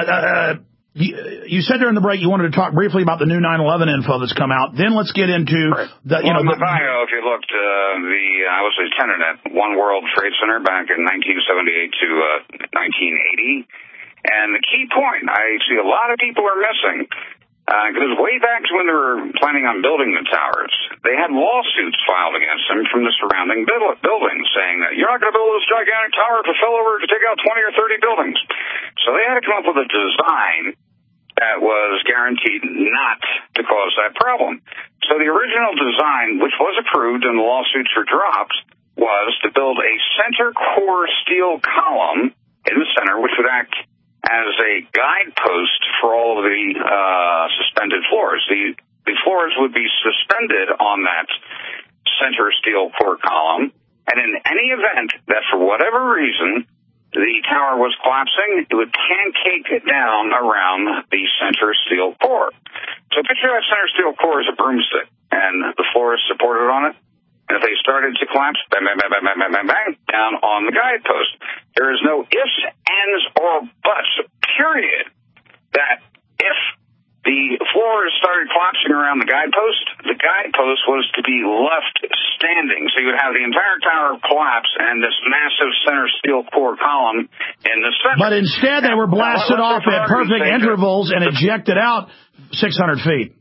you said during the break you wanted to talk briefly about the new 9/11 info that's come out. Then let's get into the, my bio. If you looked, I was a lieutenant at One World Trade Center back in 1978 to 1980, and the key point I see a lot of people are missing. Because way back when they were planning on building the towers, they had lawsuits filed against them from the surrounding buildings saying that you're not going to build this gigantic tower if it fell over to take out 20 or 30 buildings. So they had to come up with a design that was guaranteed not to cause that problem. So the original design, which was approved and the lawsuits were dropped, was to build a center core steel column in the center, which would act as a guidepost for all of the suspended floors. The floors would be suspended on that center steel core column, and in any event that for whatever reason the tower was collapsing, it would pancake it down around the center steel core. So picture that center steel core as a broomstick, and the floor is supported on it. And if they started to collapse, bang, bang, bang, bang, bang, bang, bang, bang, down on the guidepost. There is no ifs, ands, or buts, period, that if the floors started collapsing around the guidepost was to be left standing. So you would have the entire tower collapse and this massive center steel core column in the center. But instead, they were blasted off at perfect intervals and ejected out 600 feet.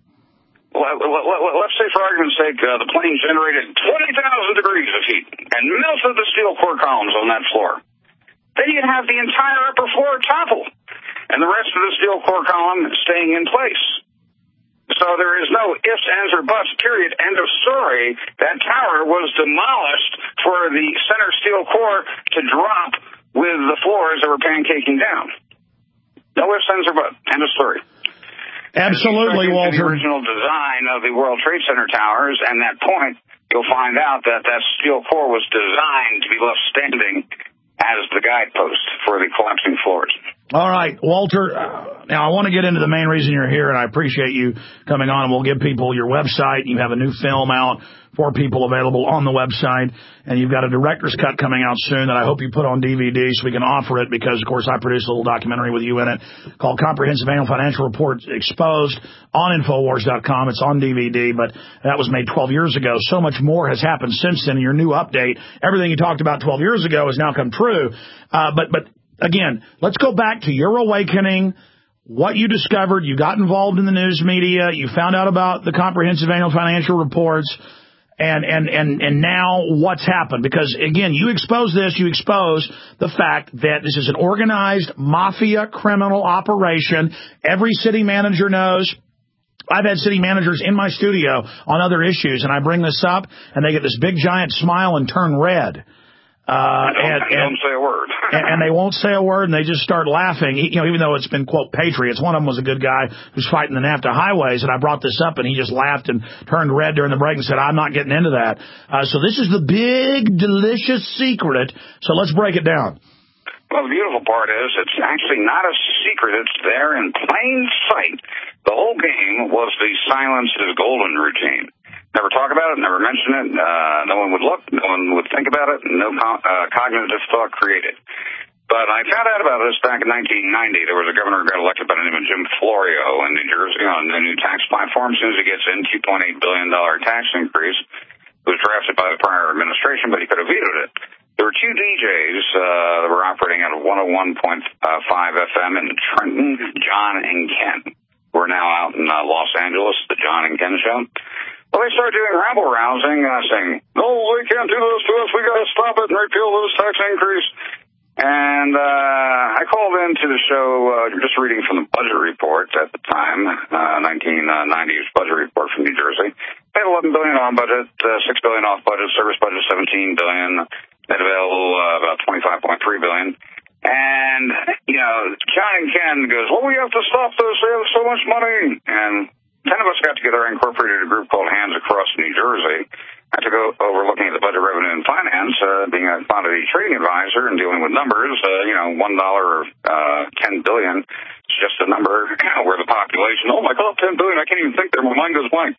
Let's say, for argument's sake, the plane generated 20,000 degrees of heat and melted the steel core columns on that floor. Then you'd have the entire upper floor topple and the rest of the steel core column staying in place. So there is no ifs, ands, or buts, period, end of story. That tower was demolished for the center steel core to drop with the floors that were pancaking down. No ifs, ands, or buts, end of story. Absolutely, Walter. The original design of the World Trade Center towers, and that point, you'll find out that that steel core was designed to be left standing as the guidepost for the collapsing floors. All right, Walter, now I want to get into the main reason you're here, and I appreciate you coming on, and we'll give people your website. You have a new film out for people available on the website, and you've got a director's cut coming out soon that I hope you put on DVD so we can offer it because, of course, I produced a little documentary with you in it called Comprehensive Annual Financial Report Exposed on Infowars.com. It's on DVD, but that was made 12 years ago. So much more has happened since then in your new update. Everything you talked about 12 years ago has now come true. But again, let's go back to your awakening, what you discovered. You got involved in the news media. You found out about the Comprehensive Annual Financial Reports. And now what's happened? Because, again, you expose this. You expose the fact that this is an organized mafia criminal operation. Every city manager knows. I've had city managers in my studio on other issues, and I bring this up, and they get this big, giant smile and turn red. Don't say a word. and they won't say a word, and they just start laughing, even though it's been, quote, patriots. One of them was a good guy who's fighting the NAFTA highways, and I brought this up, and he just laughed and turned red during the break and said, I'm not getting into that. So this is the big, delicious secret. So let's break it down. Well, the beautiful part is it's actually not a secret. It's there in plain sight. The whole game was the silence is golden routine. Never talk about it, never mention it. No one would look, no one would think about it, no cognitive thought created. But I found out about this back in 1990. There was a governor who got elected by the name of Jim Florio in New Jersey on the new tax platform. As soon as he gets in, $2.8 billion tax increase. It was drafted by the prior administration, but he could have vetoed it. There were two DJs that were operating at 101.5 FM in Trenton, John and Ken. We're now out in Los Angeles, the John and Ken show. Well, they started doing rabble-rousing, saying, no, they can't do this to us. We got to stop it and repeal this tax increase. And I called into the show just reading from the budget report at the time, 1990's budget report from New Jersey. They had $11 billion on budget, $6 billion off budget, service budget $17 billion, net available about $25.3 billion. And, John and Ken goes, well, we have to stop this. They have so much money. And 10 of us got together and incorporated a group called Hands Across New Jersey. I took over looking at the budget, revenue, and finance, being a commodity trading advisor and dealing with numbers. $1 or $10 billion is just a number. Where the population, oh my God, $10 billion, I can't even think there. My mind goes blank.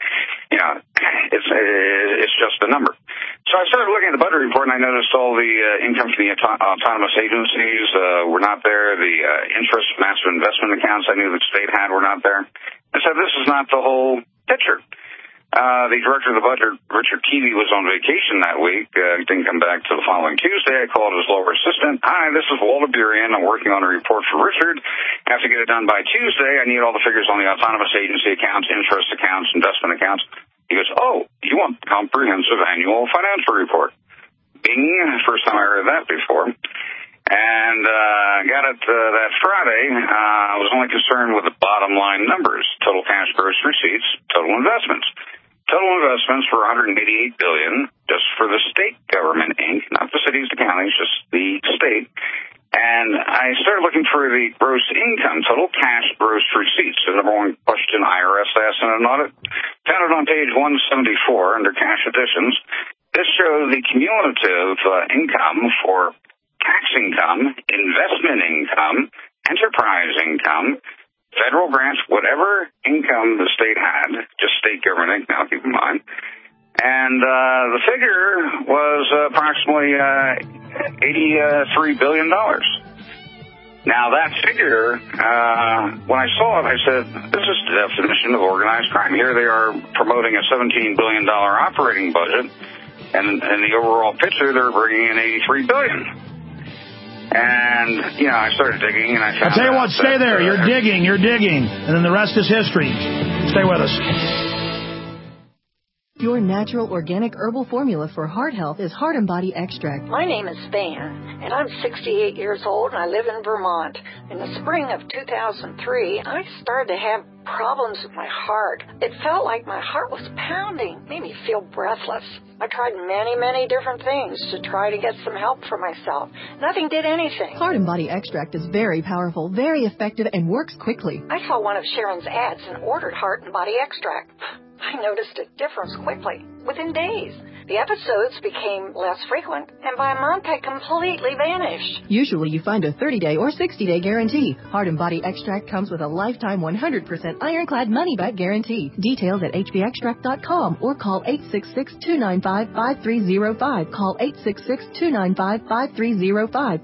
It's just a number. So I started looking at the budget report, and I noticed all the income from the autonomous agencies were not there. The interest, massive investment accounts I knew the state had were not there. And so this is not the whole picture. The director of the budget, Richard Keevy, was on vacation that week. Didn't come back till the following Tuesday. I called his lower assistant. Hi, this is Walter Burian. I'm working on a report for Richard. I have to get it done by Tuesday. I need all the figures on the autonomous agency accounts, interest accounts, investment accounts. He goes, oh, you want the comprehensive annual financial report? Bing, first time I heard that before. And got it that Friday. I was only concerned with the bottom line numbers, total cash gross receipts, total investments. Total investments were $188 billion, just for the state government, Inc., not the cities, the counties, just the state. And I started looking for the gross income, total cash gross receipts. The number one question IRS asked in an audit. Found it on page 174 under cash additions. This shows the cumulative income for tax income, investment income, enterprise income, federal grants, whatever income the state had, just state government, now keep in mind. And the figure was approximately $83 billion. Now, that figure, when I saw it, I said, this is the definition of organized crime. Here they are promoting a $17 billion operating budget, and in the overall picture, they're bringing in $83 billion. And, I started digging, and I found I'll tell you what, stay there. You're digging. And then the rest is history. Stay with us. Your natural organic herbal formula for heart health is Heart and Body Extract. My name is Van, and I'm 68 years old, and I live in Vermont. In the spring of 2003, I started to have problems with my heart. It felt like my heart was pounding, made me feel breathless. I tried many different things to try to get some help for myself. Nothing did anything. Heart and Body Extract is very powerful, very effective, and works quickly. I saw one of Sharon's ads and ordered Heart and Body Extract. I noticed a difference quickly, within days. The episodes became less frequent, and by a month I completely vanished. Usually you find a 30-day or 60-day guarantee. Heart and Body Extract comes with a lifetime 100% ironclad money-back guarantee. Details at hbextract.com or call 866-295-5305. Call 866-295-5305.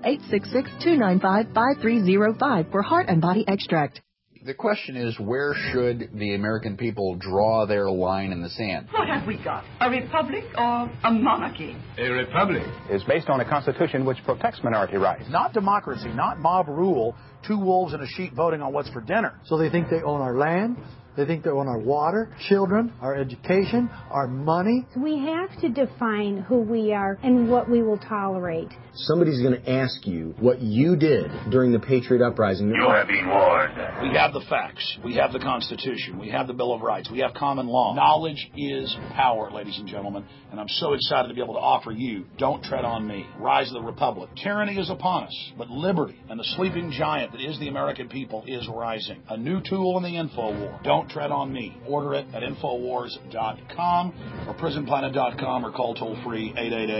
866-295-5305 for Heart and Body Extract. The question is, where should the American people draw their line in the sand? What have we got? A republic or a monarchy? A republic is based on a constitution which protects minority rights. Not democracy, not mob rule, two wolves and a sheep voting on what's for dinner. So they think they own our land. They think they own our water, children, our education, our money. We have to define who we are and what we will tolerate. Somebody's going to ask you what you did during the Patriot Uprising. You have been warned. We have the facts. We have the Constitution. We have the Bill of Rights. We have common law. Knowledge is power, ladies and gentlemen. And I'm so excited to be able to offer you Don't Tread on Me, Rise of the Republic. Tyranny is upon us, but liberty and the sleeping giant that is the American people is rising. A new tool in the info war. Don't Tread on Me. Order it at Infowars.com or PrisonPlanet.com or call toll-free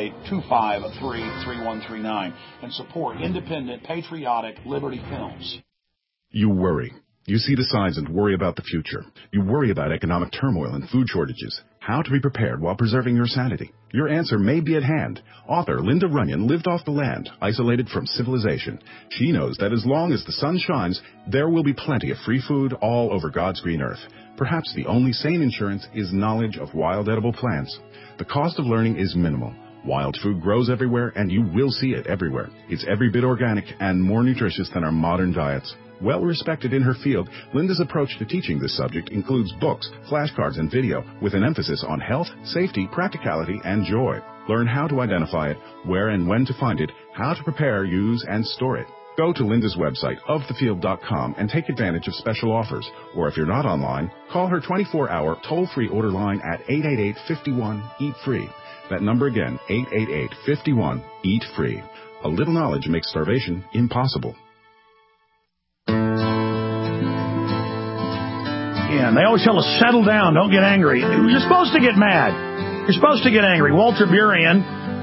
888-253-3139 and support independent, patriotic Liberty Films. You worry. You see the signs and worry about the future. You worry about economic turmoil and food shortages. How to be prepared while preserving your sanity. Your answer may be at hand. Author Linda Runyon lived off the land, isolated from civilization. She knows that as long as the sun shines, there will be plenty of free food all over God's green earth. Perhaps the only sane insurance is knowledge of wild edible plants. The cost of learning is minimal. Wild food grows everywhere, and you will see it everywhere. It's every bit organic and more nutritious than our modern diets. Well respected in her field, Linda's approach to teaching this subject includes books, flashcards, and video with an emphasis on health, safety, practicality, and joy. Learn how to identify it, where and when to find it, how to prepare, use, and store it. Go to Linda's website, ofthefield.com, and take advantage of special offers. Or if you're not online, call her 24-hour toll-free order line at 888-51-EAT-FREE. That number again, 888-51-EAT-FREE. A little knowledge makes starvation impossible. again. They always tell us, settle down, don't get angry. You're supposed to get mad. You're supposed to get angry. Walter Burian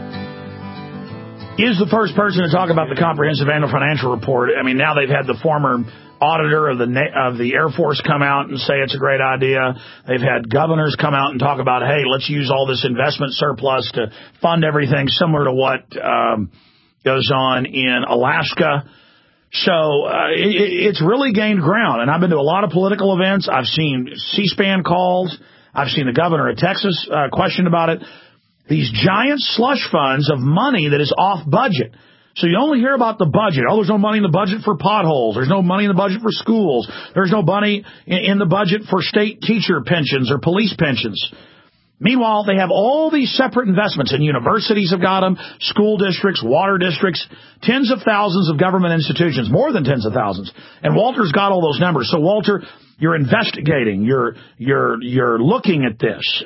is the first person to talk about the comprehensive annual financial report. I mean, now they've had the former auditor of the Air Force come out and say it's a great idea. They've had governors come out and talk about, hey, let's use all this investment surplus to fund everything, similar to what goes on in Alaska. So it's really gained ground. And I've been to a lot of political events. I've seen C-SPAN calls. I've seen the governor of Texas question about it. These giant slush funds of money that is off budget. So you only hear about the budget. Oh, there's no money in the budget for potholes. There's no money in the budget for schools. There's no money in the budget for state teacher pensions or police pensions. Meanwhile, they have all these separate investments, and universities have got them, school districts, water districts, tens of thousands of government institutions, more than tens of thousands. And Walter's got all those numbers. So, Walter, you're investigating. You're looking at this.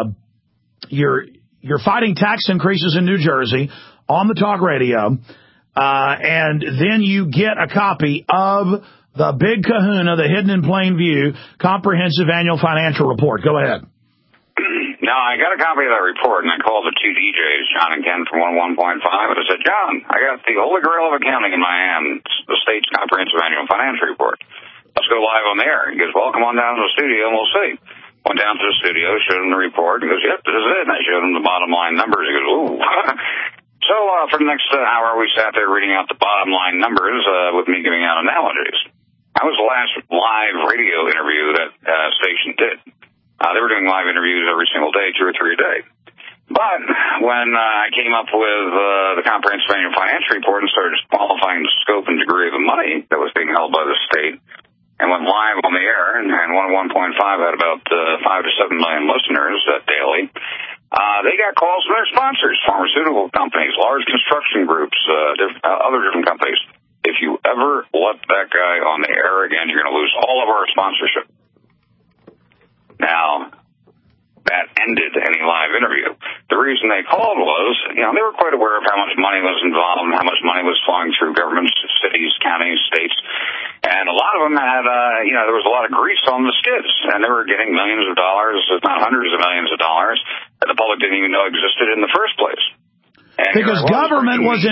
You're fighting tax increases in New Jersey on the talk radio. And then you get a copy of the Big Kahuna, the Hidden in Plain View, Comprehensive Annual Financial Report. Go ahead. Now, I got a copy of that report, and I called the two DJs, John and Ken from 101.5, and I said, John, I got the holy grail of accounting in my hand, the state's Comprehensive Annual Financial Report. Let's go live on the air. He goes, well, come on down to the studio, and we'll see. Went down to the studio, showed him the report. He goes, yep, this is it. And I showed him the bottom line numbers. He goes, ooh. So for the next hour, we sat there reading out the bottom line numbers with me giving out analogies. That was the last live radio interview that station did. They were doing live interviews every single day, 2 or 3 a day. But when I came up with the Comprehensive Annual Financial Report and started qualifying the scope and degree of the money that was being held by the state, and went live on the air, and 101.5 had about 5 to 7 million listeners daily. They got calls from their sponsors, pharmaceutical companies, large construction groups, other different companies. If you ever let that guy on the air again, you're going to lose all of our sponsorship. Now, that ended any live interview. The reason they called was, they were quite aware of how much money was involved, how much money was flowing through governments, cities, counties, states. And a lot of them had, there was a lot of grease on the skids, and they were getting millions of dollars, if not hundreds of millions of dollars, that the public didn't even know existed in the first place. And because government was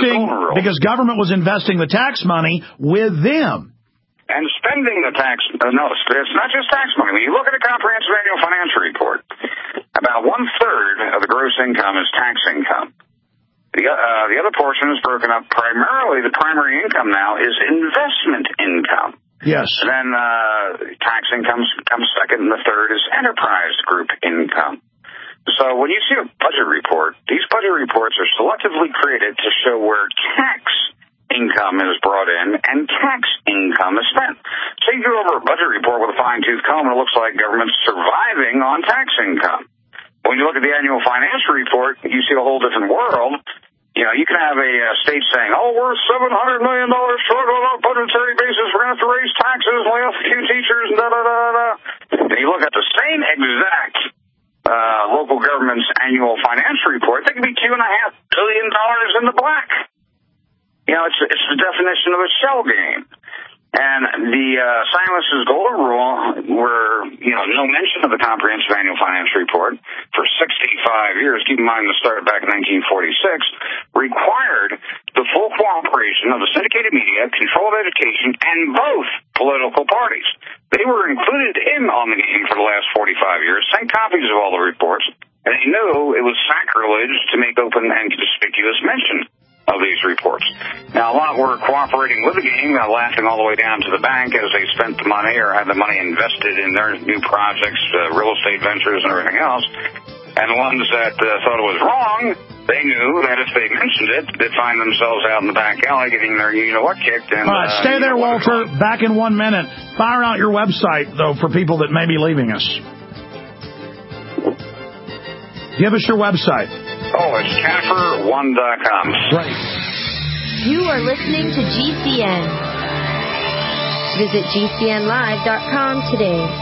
investing the tax money with them. And spending the tax, no, it's not just tax money. When you look at a Comprehensive Annual Financial Report, about 1/3 of the gross income is tax income. The other portion is broken up primarily, the primary income now is investment income. Yes. And then tax income comes second, and the third is enterprise group income. So when you see a budget report, these budget reports are selectively created to show where tax income is brought in and tax income is spent. So you go over a budget report with a fine-tooth comb and it looks like government's surviving on tax income. When you look at the annual financial report, you see a whole different world. You can have a state saying, oh, we're $700 million short on a budgetary basis. We're going to have to raise taxes. We have a few teachers and da-da-da-da. And you look at the same exact local government's annual financial report, they could be $2.5 billion in the black. It's the definition of a shell game. And the Silas's golden rule, where, no mention of the Comprehensive Annual Financial Report for 65 years, keep in mind the start back in 1946, required the full cooperation of the syndicated media, controlled education, and both political parties. They were included in on the game for the last 45 years, sent copies of all the reports, and they knew it was sacrilege to make open and conspicuous mention of these reports. Now, a lot were cooperating with the game, laughing all the way down to the bank as they spent the money or had the money invested in their new projects, real estate ventures, and everything else. And the ones that thought it was wrong, they knew that if they mentioned it, they'd find themselves out in the back alley getting their you-know-what kicked. And, all right, stay there, Walter. Back in 1 minute. Fire out your website, though, for people that may be leaving us. Give us your website. Oh, it's Kaffir1.com. Right. You are listening to GCN. Visit GCNlive.com today.